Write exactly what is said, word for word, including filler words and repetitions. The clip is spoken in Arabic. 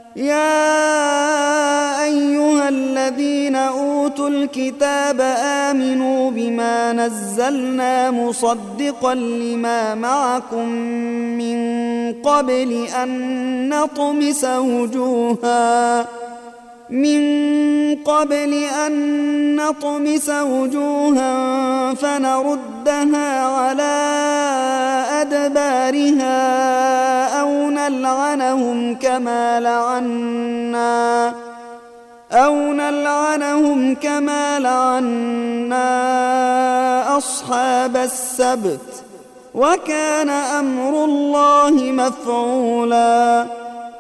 يا أيها الذين أوتوا الكتاب آمنوا بما نزلنا مصدقا لما معكم من قبل أن نطمس وجوها من قبل أن نطمس وجوها فنردها على أدبارها أو نلعنهم كما لعنا أو نلعنهم كما لعنا أصحاب السبت وكان أمر الله مفعولا